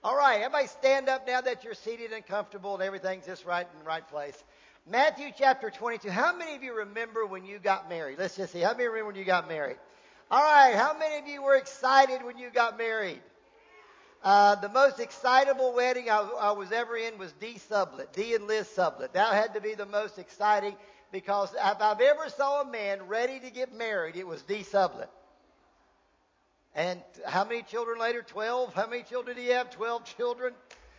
All right, everybody stand up now that you're seated and comfortable and everything's just right in the right place. Matthew chapter 22. How many of you remember when you got married? Let's just see. How many remember when you got married? All right, how many of you were excited when you got married? The most excitable wedding I was ever in was Dee Sublett, Dee and Liz Sublett. That had to be the most exciting because if I've ever saw a man ready to get married, it was Dee Sublett. And how many children later? 12? How many children did he have? 12 children.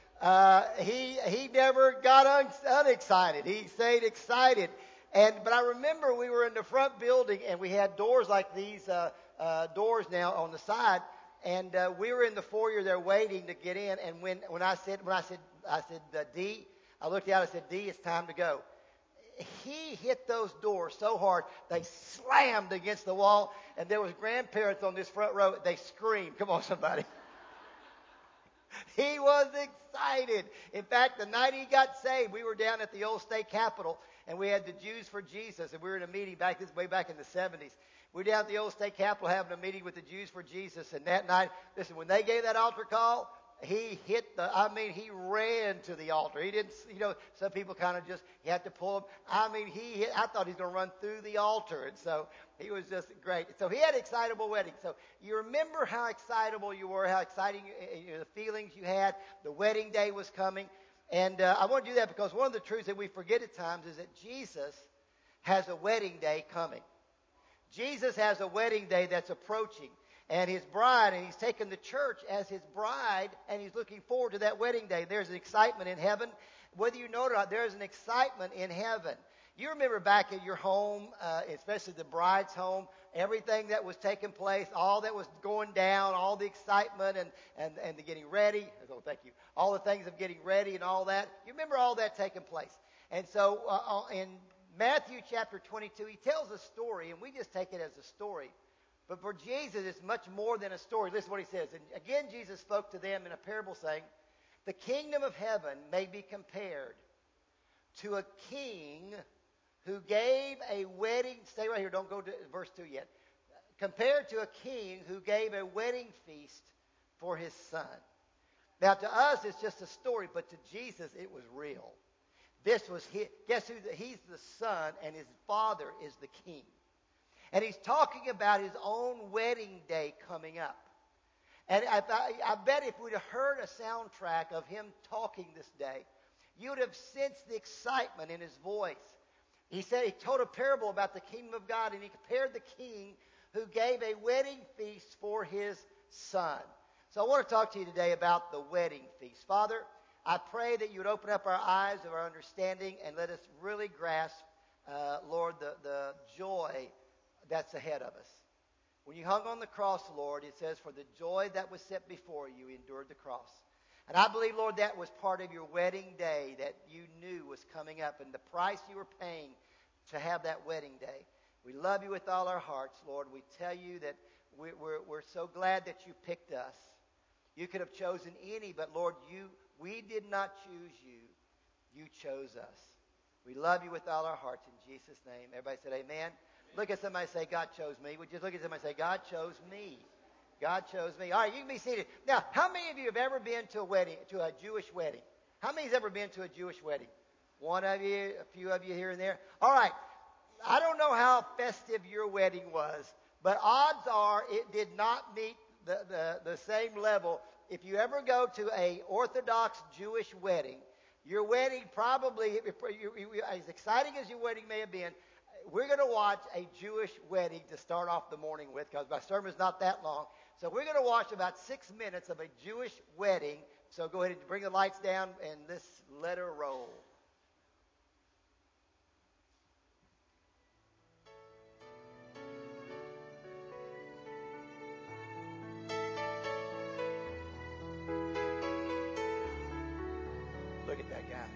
He never got unexcited. He stayed excited. But I remember we were in the front building and we had doors like these doors now on the side. And we were in the foyer there waiting to get in. And when I said, Dee, I looked out and said, Dee, it's time to go. He hit those doors so hard, they slammed against the wall. And there was grandparents on this front row. They screamed. Come on, somebody. He was excited. In fact, the night he got saved, we were down at the old state capitol. And we had the Jews for Jesus. And we were in a meeting way back in the 70s. We were down at the old state capitol having a meeting with the Jews for Jesus. And that night, listen, when they gave that altar call, he he ran to the altar. He didn't, some people kind of just, you had to pull him. I thought he was going to run through the altar. And so he was just great. So he had an excitable wedding. So you remember how excitable you were, how exciting the feelings you had. The wedding day was coming. And I want to do that because one of the truths that we forget at times is that Jesus has a wedding day coming. Jesus has a wedding day that's approaching. And his bride, and he's taken the church as his bride, and he's looking forward to that wedding day. There's an excitement in heaven. Whether you know it or not, there's an excitement in heaven. You remember back at your home, especially the bride's home, everything that was taking place, all that was going down, all the excitement and the getting ready. Oh, thank you. All the things of getting ready and all that. You remember all that taking place. And so in Matthew chapter 22, he tells a story, and we just take it as a story. But for Jesus, it's much more than a story. Listen to what he says. And again, Jesus spoke to them in a parable saying, the kingdom of heaven may be compared to a king who gave a wedding. Stay right here. Don't go to verse 2 yet. Compared to a king who gave a wedding feast for his son. Now, to us, it's just a story. But to Jesus, it was real. This was his. Guess who? He's the son, and his father is the king. And he's talking about his own wedding day coming up. And I bet if we'd have heard a soundtrack of him talking this day, you would have sensed the excitement in his voice. He told a parable about the kingdom of God, and he compared the king who gave a wedding feast for his son. So I want to talk to you today about the wedding feast. Father, I pray that you would open up our eyes of our understanding and let us really grasp, Lord, the joy that's ahead of us. When you hung on the cross, Lord, it says, for the joy that was set before you, endured the cross. And I believe, Lord, that was part of your wedding day that you knew was coming up and the price you were paying to have that wedding day. We love you with all our hearts, Lord. We tell you that we're so glad that you picked us. You could have chosen any, but Lord, we did not choose you. You chose us. We love you with all our hearts in Jesus' name. Everybody said amen. Look at somebody and say, God chose me. Would you look at somebody and say, God chose me. God chose me. All right, you can be seated. Now, how many of you have ever been to a wedding, to a Jewish wedding? How many has ever been to a Jewish wedding? One of you, a few of you here and there. All right. I don't know how festive your wedding was, but odds are it did not meet the same level. If you ever go to a Orthodox Jewish wedding, your wedding probably, as exciting as your wedding may have been, we're going to watch a Jewish wedding to start off the morning with because my sermon's not that long. So we're going to watch about 6 minutes of a Jewish wedding. So go ahead and bring the lights down and let's let her roll. Look at that guy.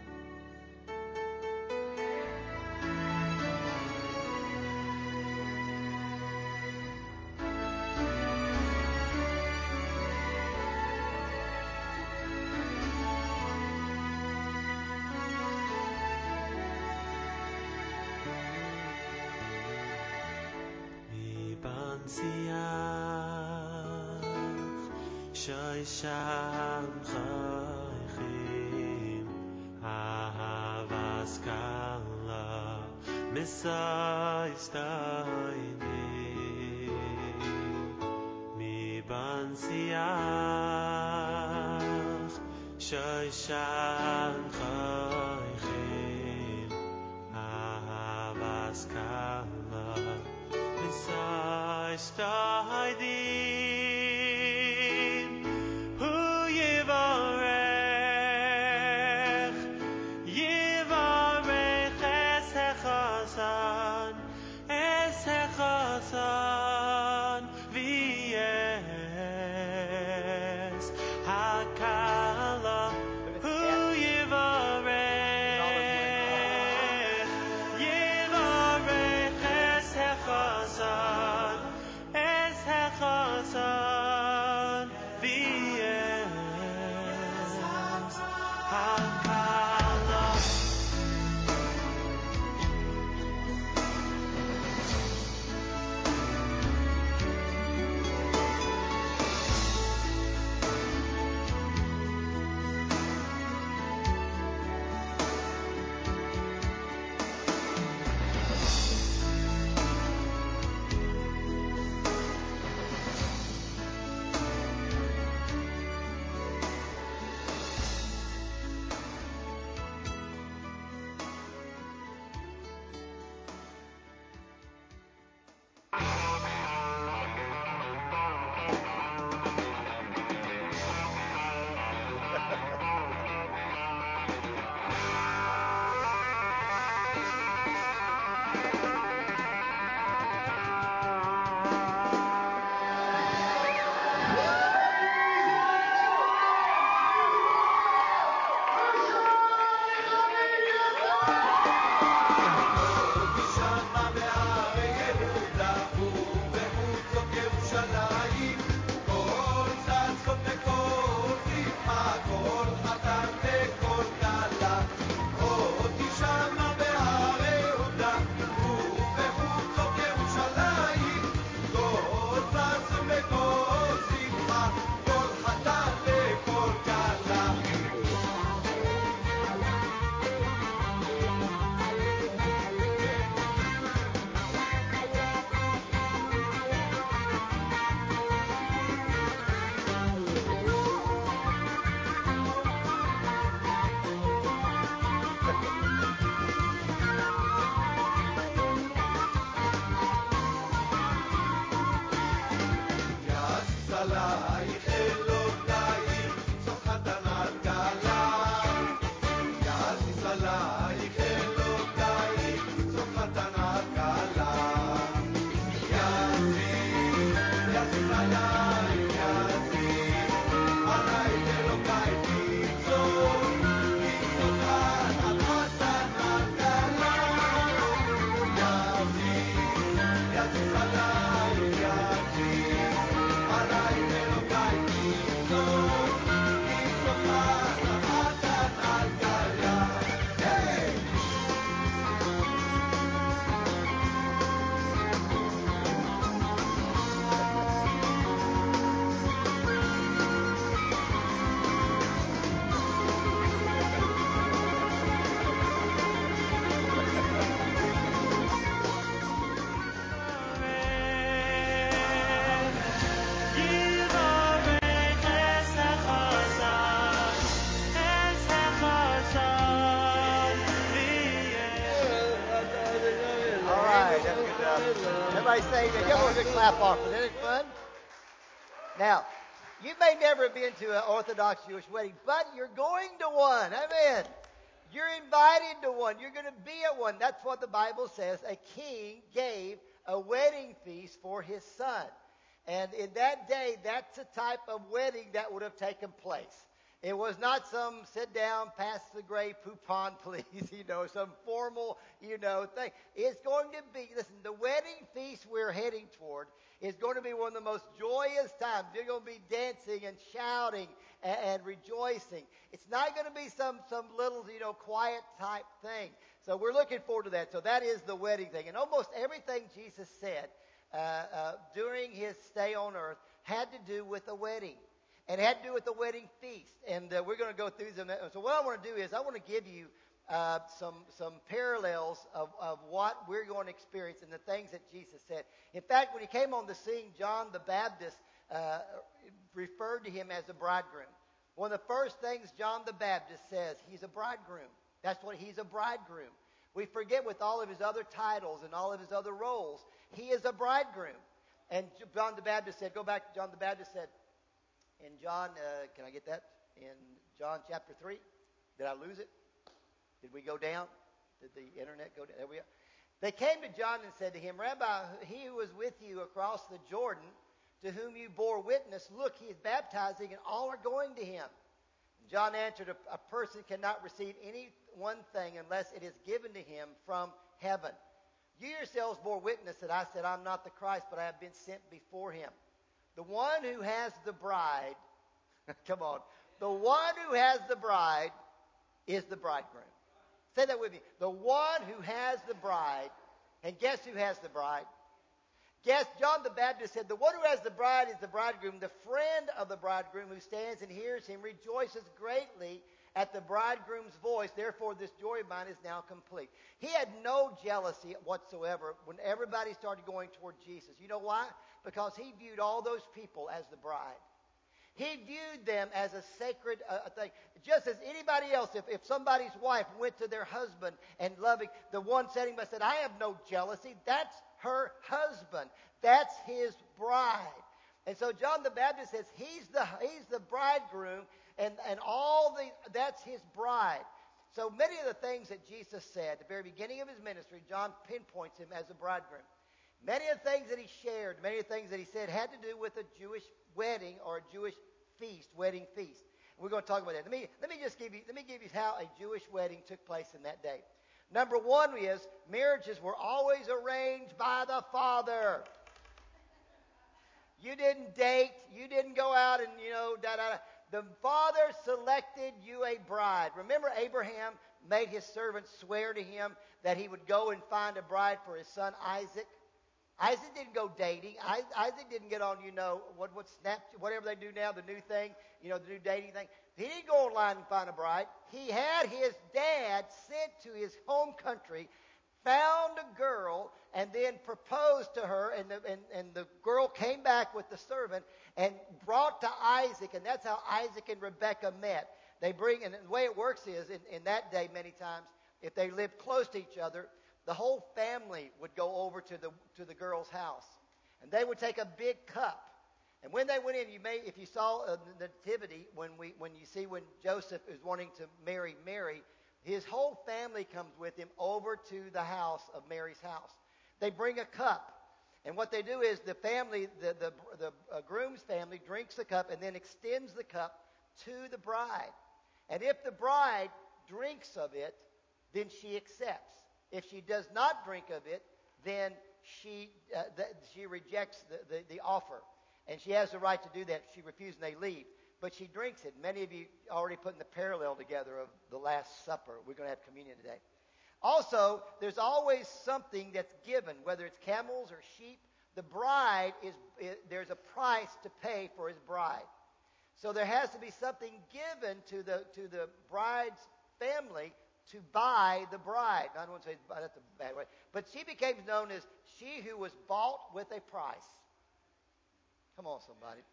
Shoisham chaychim ahavas kala misai stayni mi bansiach Shoisham chaychim ahavas kala misai stayni Everybody say that. Give them a good clap off. Isn't it fun? Now, you may never have been to an Orthodox Jewish wedding, but you're going to one. Amen. You're invited to one. You're going to be at one. That's what the Bible says. A king gave a wedding feast for his son. And in that day, that's the type of wedding that would have taken place. It was not some sit down, pass the gray poupon, please, some formal, thing. It's going to be, listen, the wedding feast we're heading toward is going to be one of the most joyous times. You're going to be dancing and shouting and rejoicing. It's not going to be some little, quiet type thing. So we're looking forward to that. So that is the wedding thing. And almost everything Jesus said during his stay on earth had to do with a wedding. and it had to do with the wedding feast. And we're going to go through them. So what I want to do is I want to give you some parallels of what we're going to experience and the things that Jesus said. In fact, when he came on the scene, John the Baptist referred to him as a bridegroom. One of the first things John the Baptist says, he's a bridegroom. That's what he's a bridegroom. We forget with all of his other titles and all of his other roles, he is a bridegroom. And John the Baptist said, go back to John the Baptist said, in John, can I get that? In John chapter 3, did I lose it? Did we go down? Did the internet go down? There we are. They came to John and said to him, Rabbi, he who was with you across the Jordan, to whom you bore witness, look, he is baptizing, and all are going to him. And John answered, a person cannot receive any one thing unless it is given to him from heaven. You yourselves bore witness that I said, I'm not the Christ, but I have been sent before him. The one who has the bride, come on, the one who has the bride is the bridegroom. Say that with me. The one who has the bride, and guess who has the bride? Guess, John the Baptist said, the one who has the bride is the bridegroom. The friend of the bridegroom who stands and hears him rejoices greatly at the bridegroom's voice. Therefore, this joy of mine is now complete. He had no jealousy whatsoever when everybody started going toward Jesus. You know why? Because he viewed all those people as the bride. He viewed them as a sacred thing. Just as anybody else, if somebody's wife went to their husband and loving, the one sitting by said, I have no jealousy. That's her husband. That's his bride. And so John the Baptist says he's the bridegroom and that's his bride. So many of the things that Jesus said at the very beginning of his ministry, John pinpoints him as a bridegroom. Many of the things that he shared, many of the things that he said had to do with a Jewish wedding or a Jewish feast, wedding feast. And we're going to talk about that. Let me give you how a Jewish wedding took place in that day. Number one is marriages were always arranged by the father. You didn't date. You didn't go out and, The father selected you a bride. Remember Abraham made his servant swear to him that he would go and find a bride for his son Isaac. Isaac didn't go dating. Isaac didn't get on, whatever they do now, the new thing, the new dating thing. He didn't go online and find a bride. He had his dad sent to his home country, found a girl, and then proposed to her. And the girl came back with the servant and brought to Isaac. And that's how Isaac and Rebekah met. And the way it works is, in that day, many times, if they lived close to each other, the whole family would go over to the girl's house, and they would take a big cup. And when they went in, if you saw the nativity, when Joseph is wanting to marry Mary, his whole family comes with him over to the house of Mary's house. They bring a cup, and what they do is the family, the groom's family, drinks the cup and then extends the cup to the bride. And if the bride drinks of it, then she accepts. If she does not drink of it, then she rejects the offer. And she has the right to do that. If she refuses, and they leave. But she drinks it. Many of you already putting the parallel together of the Last Supper. We're going to have communion today. Also, there's always something that's given, whether it's camels or sheep. The bride there's a price to pay for his bride. So there has to be something given to the bride's family to buy the bride. I don't want to say that's a bad way. But she became known as she who was bought with a price. Come on, somebody.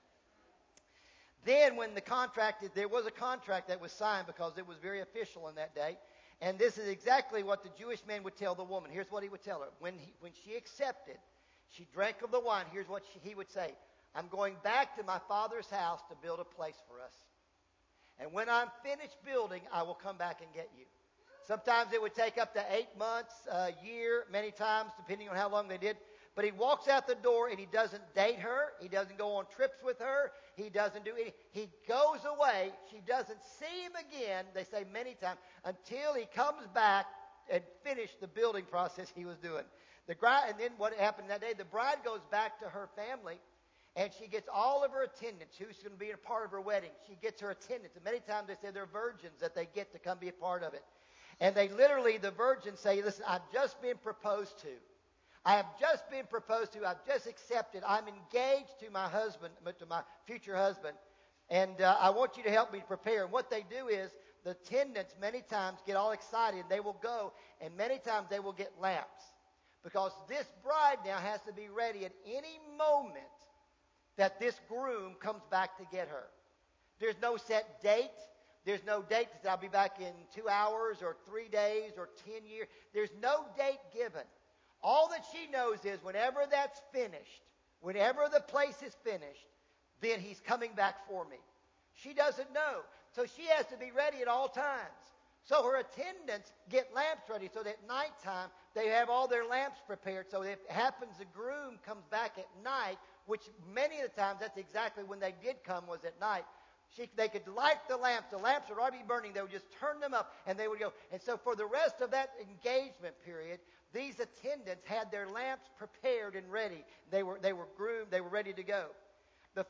Then when there was a contract that was signed because it was very official in that day. And this is exactly what the Jewish man would tell the woman. Here's what he would tell her. When she accepted, she drank of the wine. Here's what he would say. I'm going back to my father's house to build a place for us. And when I'm finished building, I will come back and get you. Sometimes it would take up to 8 months, a year, many times, depending on how long they did. But he walks out the door and he doesn't date her. He doesn't go on trips with her. He doesn't do anything. He goes away. She doesn't see him again, they say many times, until he comes back and finish the building process he was doing. And then what happened that day, the bride goes back to her family, and she gets all of her attendants, who's going to be a part of her wedding. She gets her attendants. And many times they say they're virgins that they get to come be a part of it. And the virgins say, listen, I've just been proposed to. I have just been proposed to. I've just accepted. I'm engaged to my husband, to my future husband. And I want you to help me prepare. And what they do is the attendants many times get all excited. They will go, and many times they will get lamps. Because this bride now has to be ready at any moment that this groom comes back to get her. There's no set date. There's no date that I'll be back in 2 hours or 3 days or 10 years. There's no date given. All that she knows is whenever that's finished, whenever the place is finished, then he's coming back for me. She doesn't know. So she has to be ready at all times. So her attendants get lamps ready so that at nighttime they have all their lamps prepared. So if it happens the groom comes back at night, which many of the times that's exactly when they did come was at night, they could light the lamps. The lamps would already be burning. They would just turn them up and they would go. And so for the rest of that engagement period, these attendants had their lamps prepared and ready. They were groomed. They were ready to go. The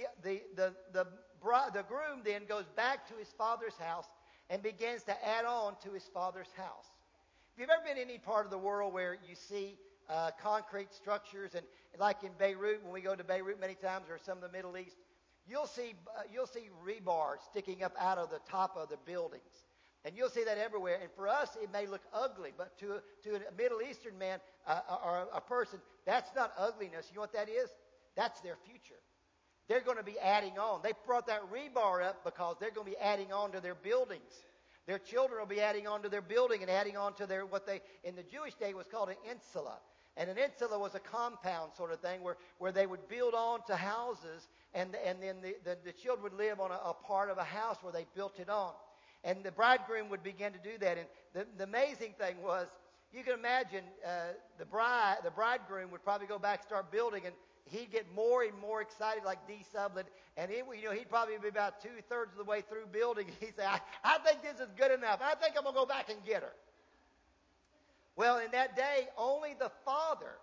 groom then goes back to his father's house and begins to add on to his father's house. If you've ever been in any part of the world where you see concrete structures, and like in Beirut, when we go to Beirut many times, or some of the Middle East, you'll see rebar sticking up out of the top of the buildings. And you'll see that everywhere. And for us, it may look ugly, but to a Middle Eastern man or a person, that's not ugliness. You know what that is? That's their future. They're going to be adding on. They brought that rebar up because they're going to be adding on to their buildings. Their children will be adding on to their building and adding on to their, what they, in the Jewish day, was called an insula. And an insula was a compound sort of thing where they would build on to houses, and then the children would live on a part of a house where they built it on. And the bridegroom would begin to do that. And the amazing thing was, you can imagine the bridegroom would probably go back and start building, and he'd get more and more excited like Dee Sublin, and he'd probably be about 2/3 of the way through building. He'd say, I think this is good enough. I think I'm going to go back and get her. Well, in that day, only the father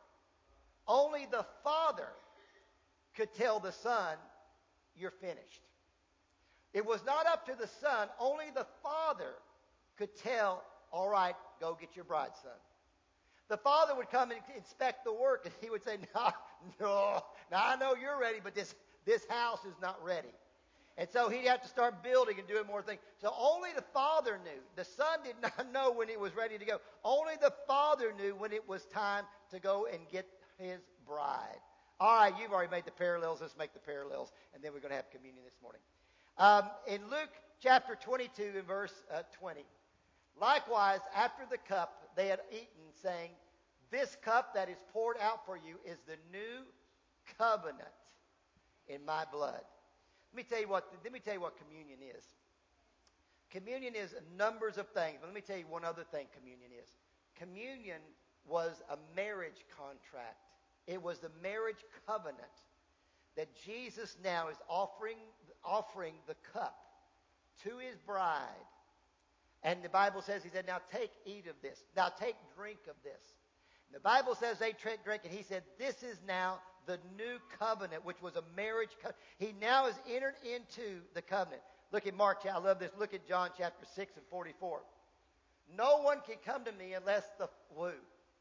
could tell the son, you're finished. It was not up to the son. Only the father could tell, all right, go get your bride, son. The father would come and inspect the work, and he would say, no, now I know you're ready, but this house is not ready. And so he'd have to start building and doing more things. So only the father knew. The son did not know when it was ready to go. Only the father knew when it was time to go and get his bride. All right, you've already made the parallels. Let's make the parallels, and then we're going to have communion this morning. In Luke chapter 22 and verse 20, likewise, after the cup they had eaten, saying, this cup that is poured out for you is the new covenant in my blood. Let me tell you what communion is. Communion is numbers of things. But let me tell you one other thing communion is. Communion was a marriage contract. It was the marriage covenant that Jesus now is offering the cup to his bride. And the Bible says, he said, now take, eat of this. Now take, drink of this. And the Bible says they drink, and he said, this is now the new covenant, which was a marriage covenant. He now has entered into the covenant. Look at Mark, I love this. Look at John chapter 6 and 44. No one can come to me unless the who?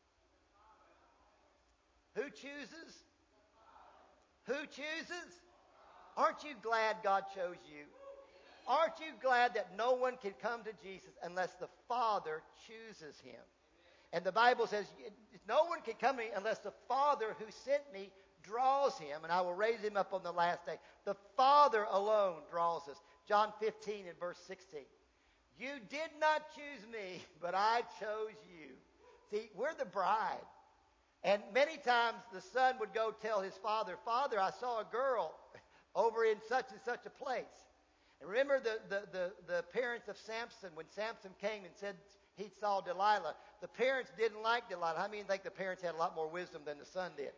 Who chooses? Who chooses? Aren't you glad God chose you? Aren't you glad that no one can come to Jesus unless the Father chooses him? And the Bible says, no one can come to me unless the Father who sent me draws him, and I will raise him up on the last day. The Father alone draws us. John 15 and verse 16. You did not choose me, but I chose you. See, we're the bride. And many times the son would go tell his father, Father, I saw a girl over in such and such a place. And remember the parents of Samson, when Samson came and said he saw Delilah, the parents didn't like Delilah. How many think the parents had a lot more wisdom than the son did?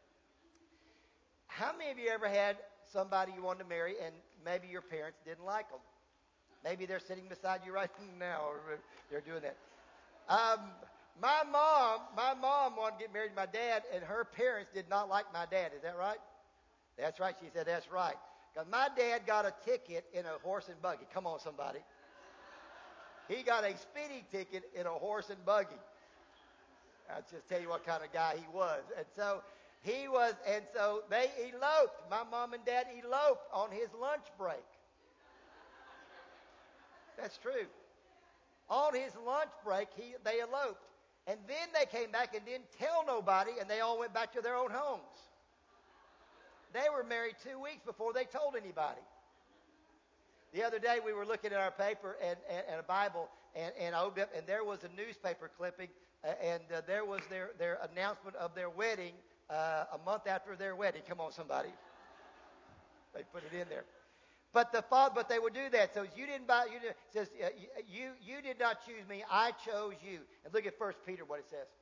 How many of you ever had somebody you wanted to marry and maybe your parents didn't like them? Maybe they're sitting beside you right now, or they're doing that. My mom wanted to get married to my dad, and her parents did not like my dad. Is that right? That's right. She said, that's right. Because my dad got a ticket in a horse and buggy. Come on, somebody. He got a speeding ticket in a horse and buggy. I'll just tell you what kind of guy he was. And so they eloped. My mom and dad eloped on his lunch break. That's true. On his lunch break, they eloped. And then they came back and didn't tell nobody, and they all went back to their own homes. They were married 2 weeks before they told anybody. The other day we were looking at our paper and a Bible, and I opened up, and there was a newspaper clipping, and there was their announcement of their wedding a month after their wedding. Come on, somebody. They put it in there. But they would do that. So you didn't buy. It says you did not choose me. I chose you. And look at 1 Peter what it says.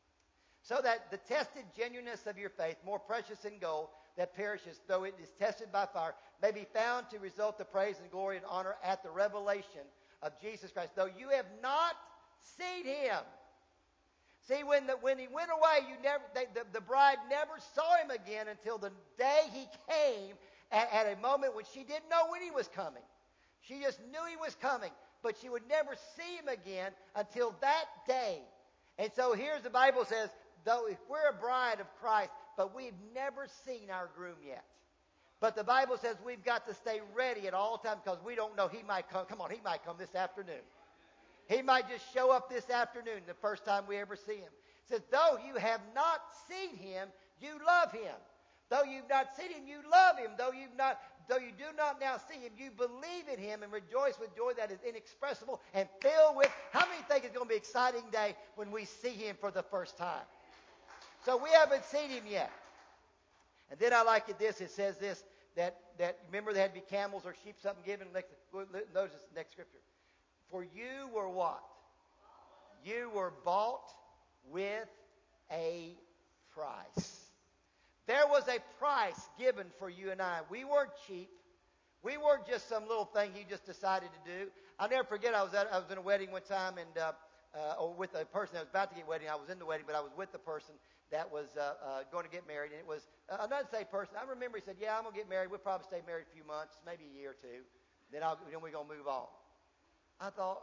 So that the tested genuineness of your faith, more precious than gold that perishes, though it is tested by fire, may be found to result to praise and glory and honor at the revelation of Jesus Christ. Though you have not seen him. See, when he went away, the bride never saw him again until the day he came. At a moment when she didn't know when he was coming. She just knew he was coming, but she would never see him again until that day. And so here's the Bible says, though if we're a bride of Christ, but we've never seen our groom yet. But the Bible says we've got to stay ready at all times because we don't know he might come. Come on, he might come this afternoon. He might just show up this afternoon, the first time we ever see him. It says, though you have not seen him, you love him. Though you've not seen him, you love him. Though you do not now see him, you believe in him and rejoice with joy that is inexpressible and filled with. How many think it's going to be an exciting day when we see him for the first time? So we haven't seen him yet. And then I like it this. It says this, that remember there had to be camels or sheep, something given. Notice the next scripture. For you were what? You were bought with a price. There was a price given for you and I. We weren't cheap. We weren't just some little thing he just decided to do. I'll never forget, I was in a wedding one time, and or with a person that was about to get wedding. I was in the wedding, but I was with the person that was going to get married, and it was an unsaved person. I remember he said, "Yeah, I'm going to get married. We'll probably stay married a few months, maybe a year or two. Then we're going to move on." I thought,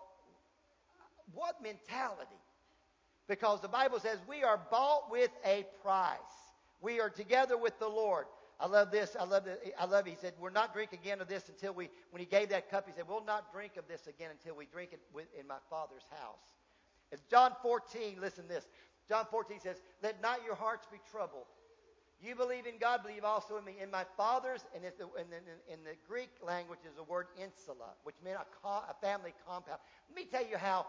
what mentality? Because the Bible says we are bought with a price. We are together with the Lord. I love this. I love it. He said, we'll not drink again of this until when he gave that cup, he said, we'll not drink of this again until we drink it in my Father's house. It's John 14, listen to this. John 14 says, let not your hearts be troubled. You believe in God, believe also in me. In my Father's, and in the Greek language is the word insula, which meant a family compound. Let me tell you how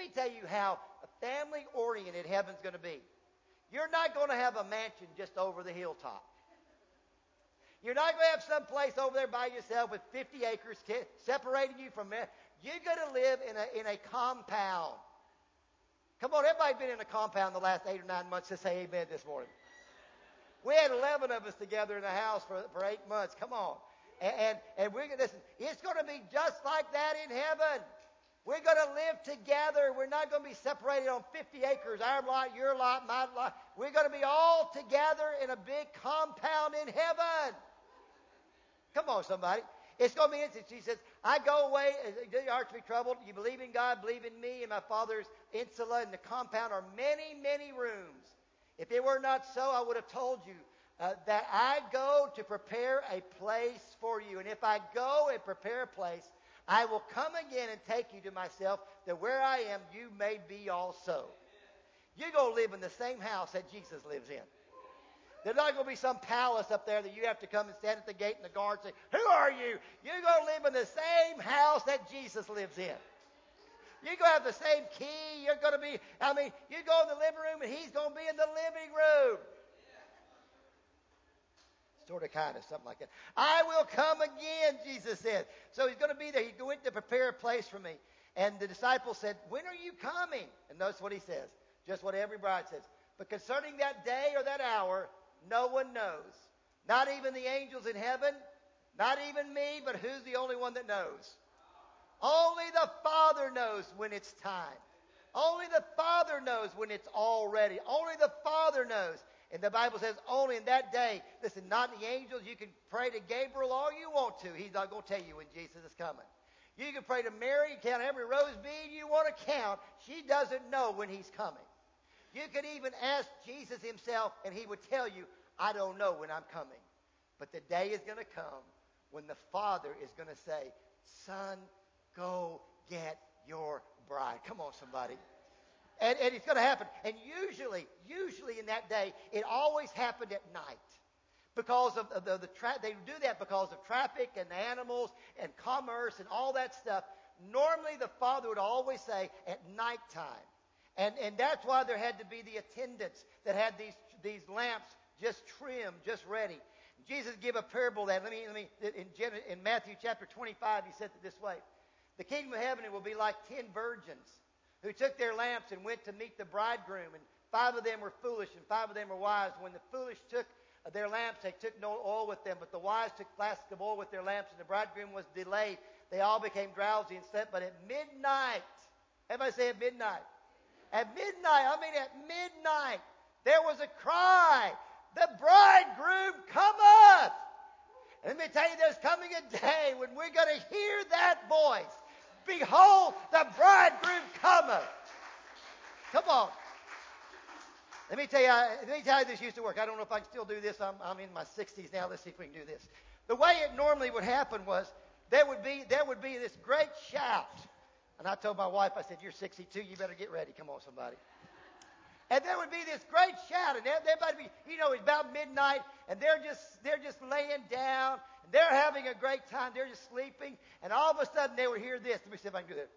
a family-oriented heaven's going to be. You're not going to have a mansion just over the hilltop. You're not going to have some place over there by yourself with 50 acres separating you from it. You're going to live in a compound. Come on, everybody been in a compound the last 8 or 9 months? Just say amen this morning. We had 11 of us together in the house for 8 months. Come on. And we're going to listen. It's going to be just like that in heaven. We're going to live together. We're not going to be separated on 50 acres, our lot, your lot, my lot. We're going to be all together in a big compound in heaven. Come on, somebody. It's going to be interesting. She says, I go away, your hearts be troubled. You believe in God, believe in me, and my Father's insula. In the compound are many, many rooms. If it were not so, I would have told you that I go to prepare a place for you. And if I go and prepare a place, I will come again and take you to myself, that where I am, you may be also. You're going to live in the same house that Jesus lives in. There's not going to be some palace up there that you have to come and stand at the gate and the guard say, who are you? You're going to live in the same house that Jesus lives in. You're going to have the same key. You're going to be, you go in the living room and he's going to be in the living room. Sort of, kind of, something like that. I will come again, Jesus said. So he's going to be there. He went to prepare a place for me. And the disciples said, when are you coming? And notice what he says. Just what every bride says. But concerning that day or that hour, no one knows. Not even the angels in heaven. Not even me. But who's the only one that knows? Only the Father knows when it's time. Only the Father knows when it's all ready. Only the Father knows. And the Bible says only in that day, listen, not the angels. You can pray to Gabriel all you want to. He's not going to tell you when Jesus is coming. You can pray to Mary, count every rose bead you want to count. She doesn't know when he's coming. You could even ask Jesus himself, and he would tell you, I don't know when I'm coming. But the day is going to come when the Father is going to say, son, go get your bride. Come on, somebody. And it's going to happen. And usually in that day, it always happened at night. Because of they do that because of traffic and animals and commerce and all that stuff. Normally the father would always say at nighttime. And that's why there had to be the attendants that had these lamps just trimmed, just ready. Jesus gave a parable that, in Matthew chapter 25, he said it this way. The kingdom of heaven will be like 10 virgins who took their lamps and went to meet the bridegroom. And 5 of them were foolish and 5 of them were wise. When the foolish took their lamps, they took no oil with them, but the wise took flasks of oil with their lamps, and the bridegroom was delayed. They all became drowsy and slept. But at midnight, everybody say at midnight. At midnight, there was a cry, the bridegroom cometh. And let me tell you, there's coming a day when we're going to hear that voice. Behold, the bridegroom cometh. Come on. Let me tell you how this used to work. I don't know if I can still do this. I'm in my 60s now. Let's see if we can do this. The way it normally would happen was there would be this great shout. And I told my wife, I said, you're 62, you better get ready. Come on, somebody. And there would be this great shout, and everybody it's about midnight, and they're just laying down, and they're having a great time. They're just sleeping, and all of a sudden they would hear this. Let me see if I can do this.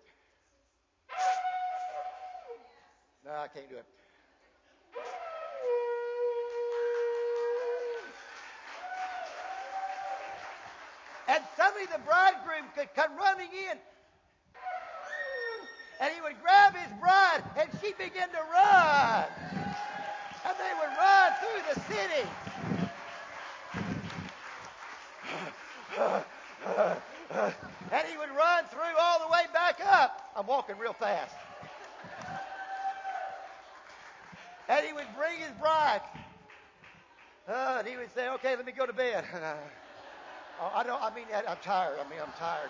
No, I can't do it. And suddenly the bridegroom could come running in. And he would grab his bride, and she began to run. And they would run through the city. And he would run through all the way back up. I'm walking real fast. And he would bring his bride. And he would say, okay, let me go to bed. I'm tired. I'm tired.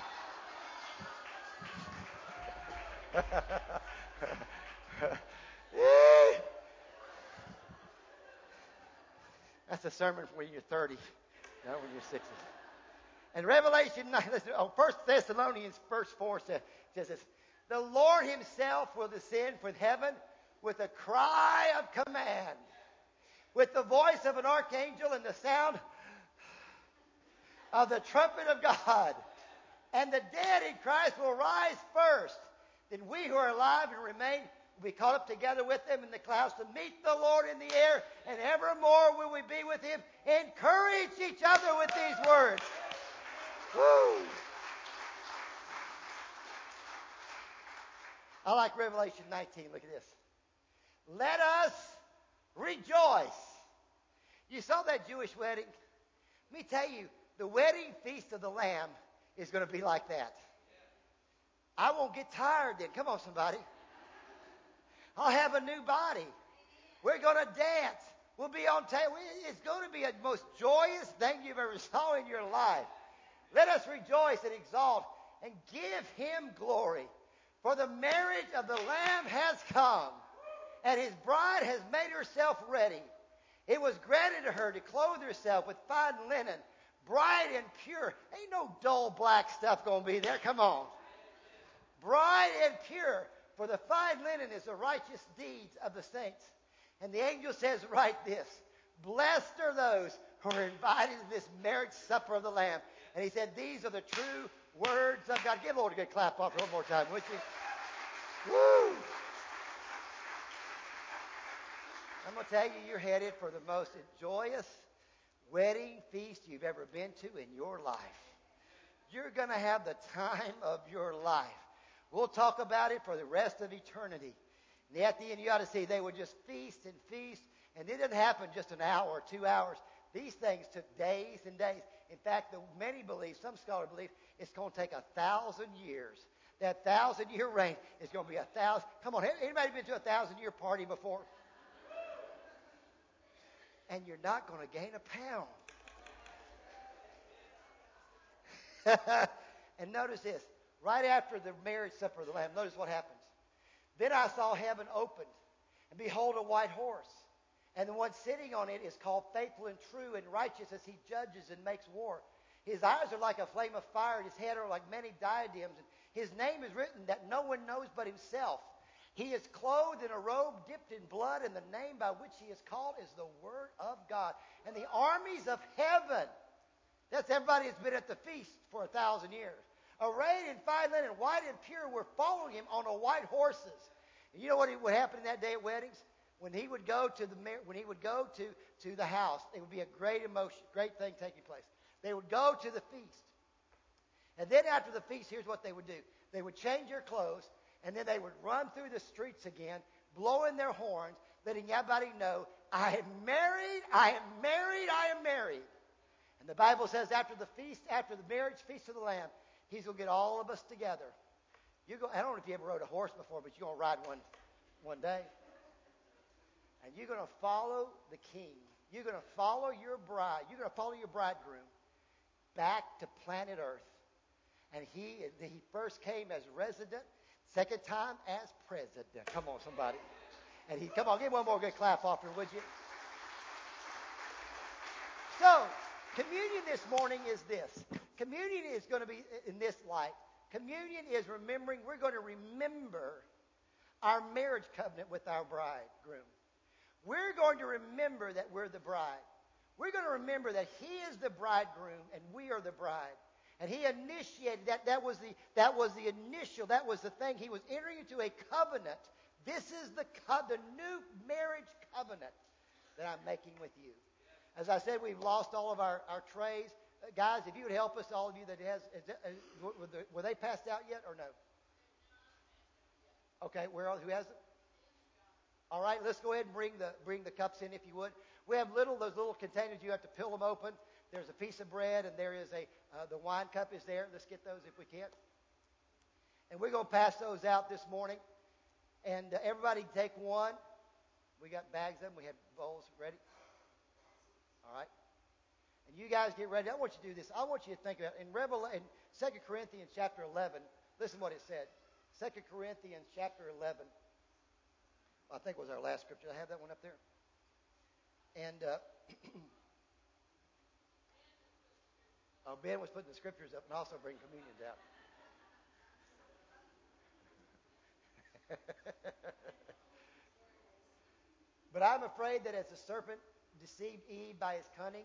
That's a sermon for when you're 30, not when you're 60. And Revelation 9, 1 Thessalonians verse 4 says this. The Lord himself will descend from heaven with a cry of command, with the voice of an archangel and the sound of the trumpet of God. And the dead in Christ will rise first. Then we who are alive and remain will be caught up together with them in the clouds to meet the Lord in the air, and evermore will we be with him. Encourage each other with these words. Woo! I like Revelation 19. Look at this. Let us rejoice. You saw that Jewish wedding? Let me tell you, the wedding feast of the Lamb is going to be like that. I won't get tired then. Come on, somebody. I'll have a new body. We're going to dance. We'll be on table. It's going to be the most joyous thing you've ever saw in your life. Let us rejoice and exalt and give him glory. For the marriage of the Lamb has come, and his bride has made herself ready. It was granted to her to clothe herself with fine linen, bright and pure. Ain't no dull black stuff going to be there. Come on. Bright and pure, for the fine linen is the righteous deeds of the saints. And the angel says, write this. Blessed are those who are invited to this marriage supper of the Lamb. And he said, these are the true words of God. Give the Lord a good clap off one more time, would you? Woo! I'm going to tell you, you're headed for the most joyous wedding feast you've ever been to in your life. You're going to have the time of your life. We'll talk about it for the rest of eternity. And at the end, you ought to see they would just feast and feast. And it didn't happen just an hour or 2 hours. These things took days and days. In fact, many believe, some scholars believe, it's going to take 1,000 years. That 1,000-year reign is going to be 1,000. Come on, anybody been to a 1,000-year party before? And you're not going to gain a pound. And notice this. Right after the marriage supper of the Lamb, notice what happens. Then I saw heaven opened, and behold, a white horse. And the one sitting on it is called Faithful and True and Righteous, as he judges and makes war. His eyes are like a flame of fire, and his head are like many diadems, and His name is written that no one knows but himself. He is clothed in a robe dipped in blood, and the name by which he is called is the Word of God. And the armies of heaven, that's everybody that's been at the feast for 1,000 years, arrayed in fine linen, white and pure, were following him on white horses. And you know what would happen in that day at weddings? When he would go to the house, it would be a great emotion, great thing taking place. They would go to the feast. And then after the feast, here's what they would do. They would change their clothes, and then they would run through the streets again, blowing their horns, letting everybody know, I am married, I am married, I am married. And the Bible says after the feast, after the marriage feast of the Lamb, he's going to get all of us together. I don't know if you ever rode a horse before, but you're going to ride one day. And you're going to follow the king. You're going to follow your bride. You're going to follow your bridegroom back to planet Earth. And he first came as resident, second time as president. Come on, somebody. And come on, give one more good clap offering, would you? So, communion this morning is this. Communion is going to be in this light. Communion is remembering, we're going to remember our marriage covenant with our bridegroom. We're going to remember that we're the bride. We're going to remember that he is the bridegroom and we are the bride. And he initiated that. That was the initial. That was the thing. He was entering into a covenant. This is the new marriage covenant that I'm making with you. As I said, we've lost all of our trays. Guys, if you would help us, all of you that were they passed out yet or no? Okay, who has it? All right, let's go ahead and bring the cups in if you would. We have those little containers. You have to peel them open. There's a piece of bread, and there is the wine cup is there. Let's get those if we can. And we're going to pass those out this morning. And everybody take one. We got bags of them. We have bowls ready. All right. And you guys get ready. I want you to do this. I want you to think about it. In 2 Corinthians chapter 11, listen what it said. 2 Corinthians chapter 11. I think was our last scripture. I have that one up there. And Ben was putting the scriptures up and also bring communions out. But I'm afraid that as the serpent deceived Eve by his cunning,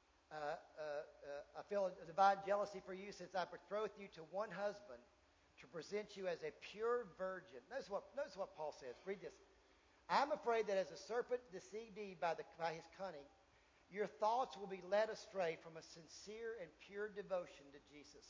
I feel a divine jealousy for you since I betrothed you to one husband to present you as a pure virgin. Notice what Paul says. Read this. I'm afraid that as the serpent deceived Eve by his cunning, your thoughts will be led astray from a sincere and pure devotion to Jesus.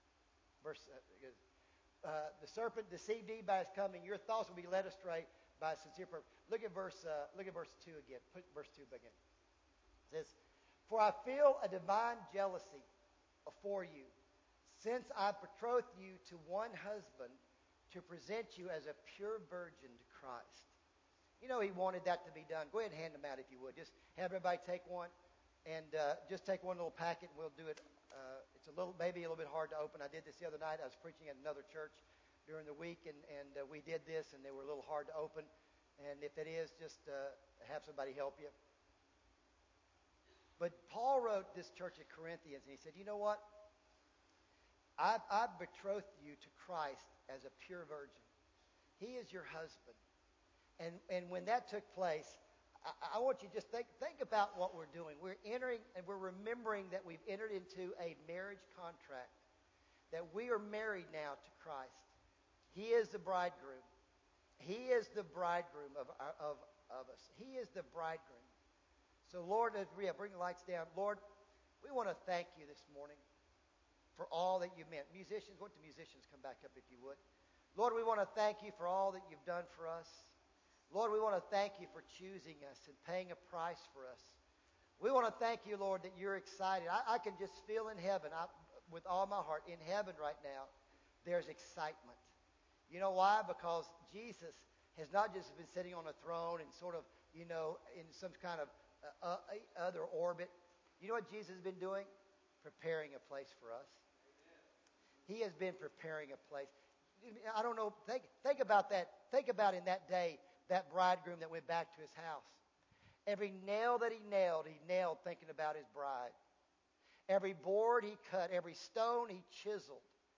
The serpent deceived Eve by his cunning. Your thoughts will be led astray by a sincere purpose. Look at verse 2 again. Put verse 2 again. It says, "For I feel a divine jealousy for you, since I betrothed you to one husband to present you as a pure virgin to Christ." You know, he wanted that to be done. Go ahead and hand them out if you would. Just have everybody take one, and just take one little packet, and we'll do it. It's maybe a little bit hard to open. I did this the other night. I was preaching at another church during the week, and we did this, and they were a little hard to open. And if it is, just have somebody help you. But Paul wrote this church at Corinthians, and he said, you know what? I've betrothed you to Christ as a pure virgin. He is your husband. And when that took place, I want you to just think about what we're doing. We're entering and we're remembering that we've entered into a marriage contract, that we are married now to Christ. He is the bridegroom. He is the bridegroom of us. He is the bridegroom. So, Lord, as we bring the lights down, Lord, we want to thank you this morning for all that you've meant. Musicians, what do musicians come back up if you would? Lord, we want to thank you for all that you've done for us. Lord, we want to thank you for choosing us and paying a price for us. We want to thank you, Lord, that you're excited. I can just feel in heaven, with all my heart, in heaven right now, there's excitement. You know why? Because Jesus has not just been sitting on a throne and sort of, in some kind of other orbit. You know what Jesus has been doing? Preparing a place for us. He has been preparing a place. I don't know. Think about that. Think about in that day, that bridegroom that went back to his house. Every nail that he nailed thinking about his bride. Every board he cut, every stone he chiseled,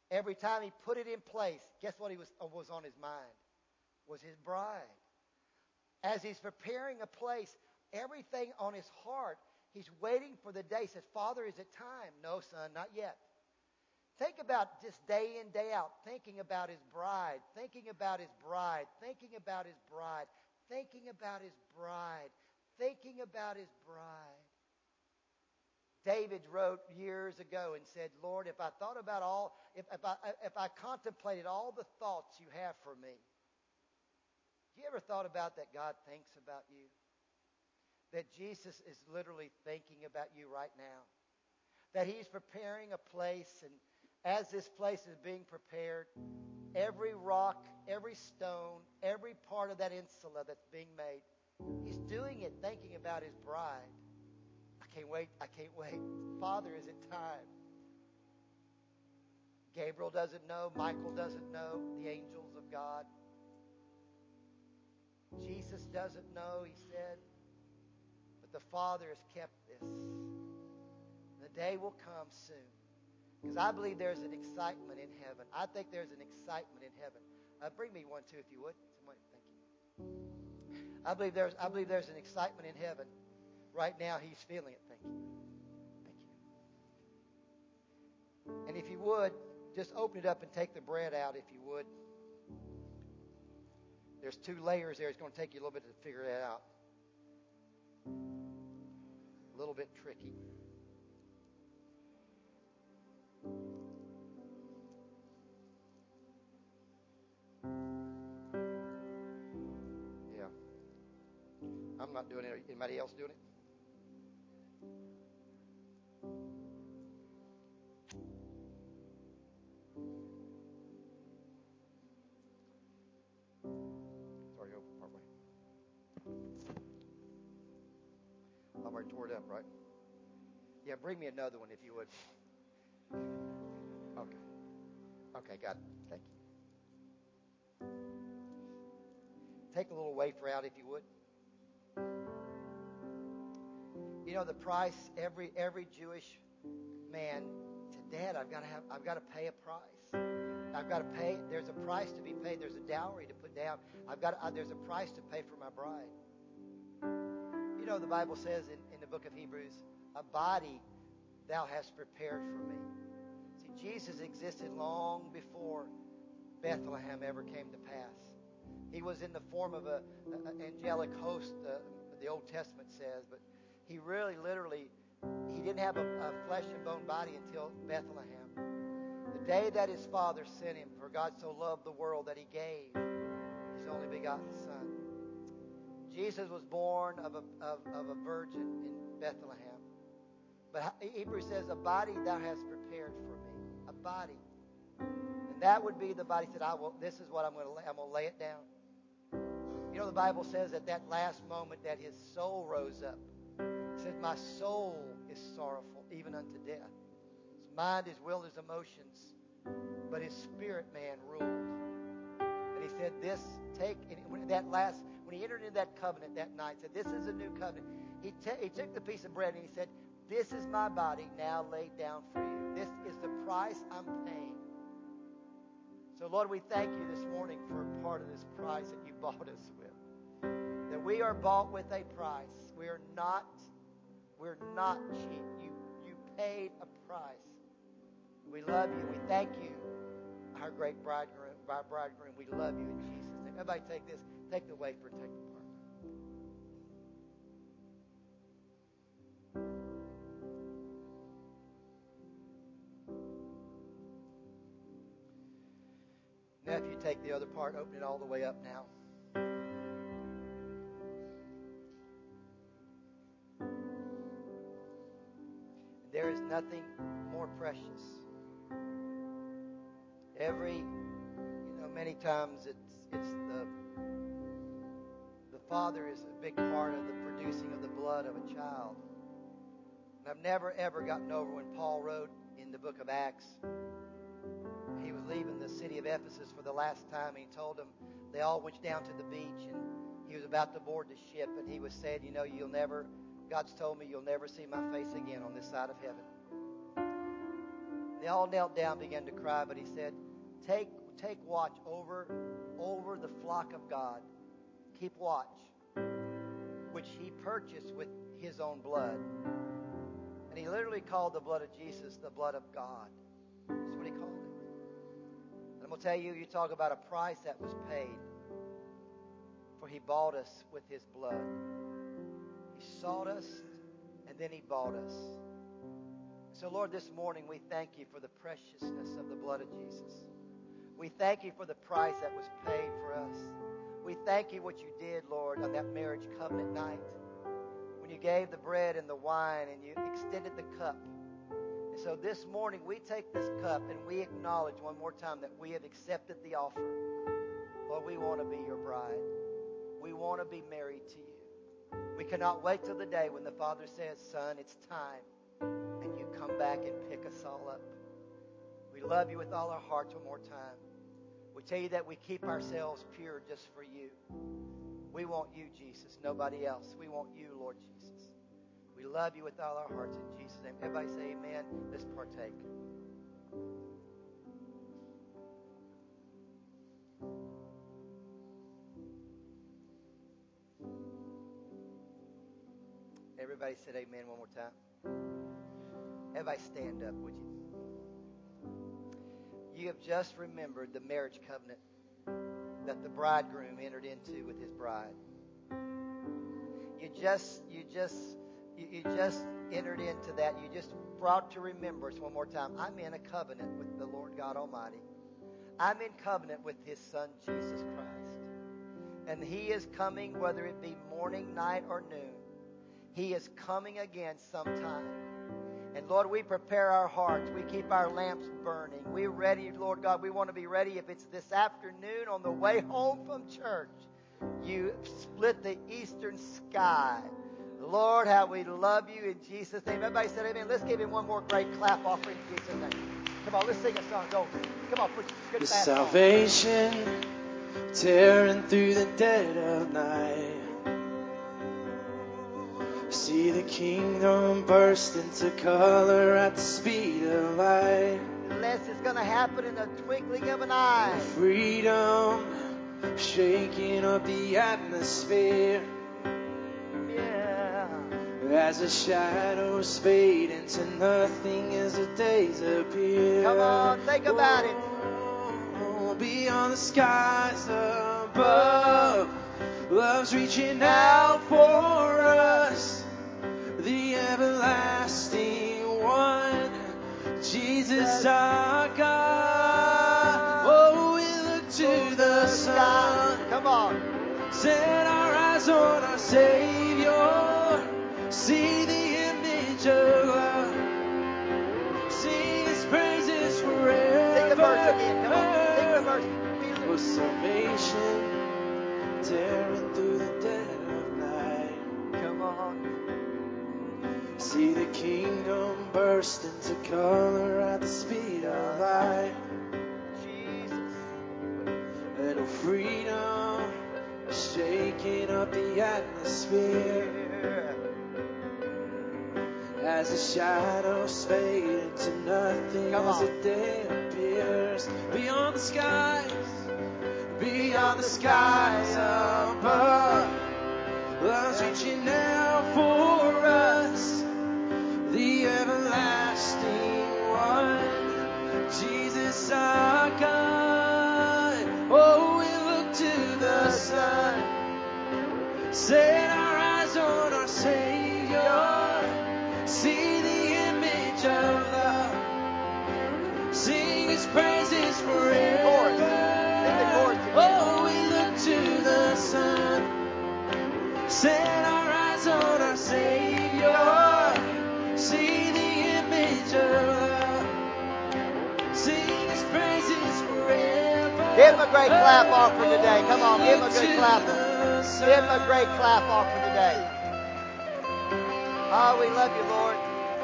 Every time he put it in place, guess what was on his mind? Was his bride. As he's preparing a place, everything on his heart, he's waiting for the day. He says, Father, is it time? No, son, not yet. Think about just day in, day out, thinking about his bride, thinking about his bride, thinking about his bride, thinking about his bride, thinking about his bride. David wrote years ago and said, Lord, if I thought about if I contemplated all the thoughts you have for me, have you ever thought about that God thinks about you? That Jesus is literally thinking about you right now? That he's preparing a place, and as this place is being prepared, every rock, every stone, every part of that insula that's being made, he's doing it thinking about his bride. I can't wait. I can't wait. Father, is it time? Gabriel doesn't know. Michael doesn't know. The angels of God. Jesus doesn't know, he said. But the Father has kept this. The day will come soon. Because I believe there's an excitement in heaven. I think there's an excitement in heaven. Bring me one, too, if you would. Somebody, thank you. I believe there's an excitement in heaven. Right now, he's feeling it. Thank you. Thank you. And if you would, just open it up and take the bread out, if you would. There's 2 layers there. It's going to take you a little bit to figure that out. A little bit tricky. Yeah. I'm not doing it. Anybody else doing it? Sorry, open partway. I'm already tore it up, right? Yeah, bring me another one if you would. Okay. Okay, got it. Thank you. Take a little wafer out if you would. You know the price every Jewish man to Dad, I've got to pay a price. I've got to pay. There's a price to be paid. There's a dowry to put down. There's a price to pay for my bride. You know the Bible says in the book of Hebrews, a body thou hast prepared for me. See, Jesus existed long before Bethlehem ever came to pass. He was in the form of an angelic host, the Old Testament says, but he really, literally, he didn't have a flesh and bone body until Bethlehem. The day that his Father sent him, for God so loved the world that he gave his only begotten Son. Jesus was born of a virgin in Bethlehem. But Hebrews says, a body thou hast prepared for me. A body. And that would be the body. He said, this is what I'm going to lay it down. You know, the Bible says at that last moment that his soul rose up. It says, my soul is sorrowful, even unto death. His mind, his will, his emotions. But his spirit man ruled. And he said, when he entered into that covenant that night, said, this is a new covenant. He took the piece of bread and he said, this is my body now laid down for you. This is the price I'm paying. So, Lord, we thank you this morning for part of this price that you bought us with. That we are bought with a price. We're not cheap. You paid a price. We love you. We thank you, our great bridegroom. We love you in Jesus' name. Everybody take this. Take the wafer and take the part. Now, if you take the other part, open it all the way up now. There is nothing more precious. Many times it's the father is a big part of the producing of the blood of a child. And I've never ever gotten over when Paul wrote in the book of Acts. He was leaving the city of Ephesus for the last time. And he told them they all went down to the beach, and he was about to board the ship, and he was saying, God's told me you'll never see my face again on this side of heaven. And They all knelt down, began to cry, but he said, take watch over the flock of God. Keep watch, which he purchased with his own blood. And he literally called the blood of Jesus the blood of God. That's what he called it. And I'm going to tell you, you talk about a price that was paid. For he bought us with his blood. He sought us, and then he bought us. So, Lord, this morning we thank you for the preciousness of the blood of Jesus. We thank you for the price that was paid for us. We thank you what you did, Lord, on that marriage covenant night. When you gave the bread and the wine and you extended the cup. And so this morning we take this cup and we acknowledge one more time that we have accepted the offer. Lord, we want to be your bride. We want to be married to you. We cannot wait till the day when the Father says, son, it's time. And you come back and pick us all up. We love you with all our hearts one more time. We tell you that we keep ourselves pure just for you. We want you, Jesus, nobody else. We want you, Lord Jesus. We love you with all our hearts in Jesus' name. Everybody say amen. Let's partake. Everybody said amen one more time. Everybody stand up, would you? You have just remembered the marriage covenant that the bridegroom entered into with his bride. You just entered into that. You just brought to remembrance one more time. I'm in a covenant with the Lord God Almighty. I'm in covenant with his son, Jesus Christ. And he is coming, whether it be morning, night, or noon. He is coming again sometime. And Lord, we prepare our hearts. We keep our lamps burning. We're ready, Lord God. We want to be ready if it's this afternoon on the way home from church. You split the eastern sky. Lord, how we love you in Jesus' name. Everybody said amen. Let's give him one more great clap offering in Jesus' name. Come on, let's sing a song. Go. Come on, put good The fast salvation tearing through the dead of night. See the kingdom burst into color at the speed of light. Unless it's going to happen in the twinkling of an eye. Freedom shaking up the atmosphere. Yeah. As the shadows fade into nothing as the days appear. Come on, think about it. Beyond the skies above, love's reaching out for us. The everlasting one, Jesus our God. Oh, we look to the sun. Come on. Set our eyes on our Savior. See the image of love. Sing His praises forever. Sing the verse again. Come on. Sing the verse. For salvation tearing through the dead of night. Come on. See the kingdom burst into color at the speed of light. Jesus. And freedom shaking up the atmosphere. As the shadows fade into nothing as the day appears. Beyond the skies above, love's reaching out for us. The everlasting one, Jesus our God. Oh, we look to the sun. Set our eyes on our Savior. See the image of love. Sing His praises forever. Oh, we look to the sun. Set our eyes on our Savior. See the image of love. Sing His praises forever. Give Him a great clap offering today. Come on, give Him a good clap. Give Him a great clap offering today. Oh, we love you, Lord.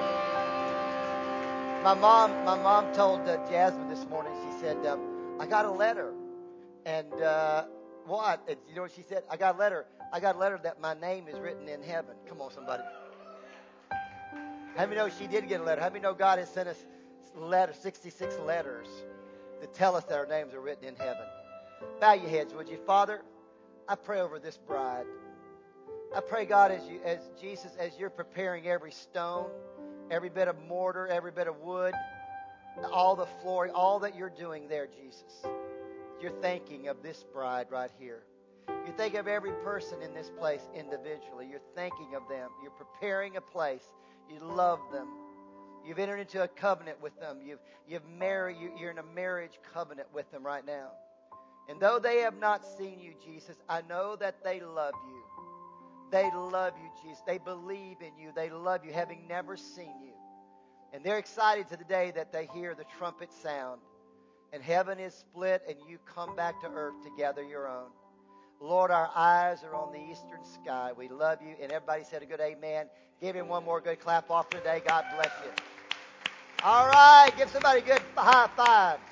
My mom told Jasmine this morning. She said, "I got a letter." And what? And you know what she said? I got a letter. I got a letter that my name is written in heaven. Come on, somebody. How many know she did get a letter? How many know God has 66 letters that tell us that our names are written in heaven. Bow your heads, would you? Father, I pray over this bride. I pray, God, as Jesus, as you're preparing every stone, every bit of mortar, every bit of wood, all the flooring, all that you're doing there, Jesus. You're thinking of this bride right here. You're thinking of every person in this place individually. You're thinking of them. You're preparing a place. You love them. You've entered into a covenant with them. You're in a marriage covenant with them right now. And though they have not seen you, Jesus, I know that they love you. They love you, Jesus. They believe in you. They love you, having never seen you. And they're excited to the day that they hear the trumpet sound. And heaven is split and you come back to earth to gather your own. Lord, our eyes are on the eastern sky. We love you. And everybody said a good amen. Give him one more good clap off today. God bless you. All right. Give somebody a good high five.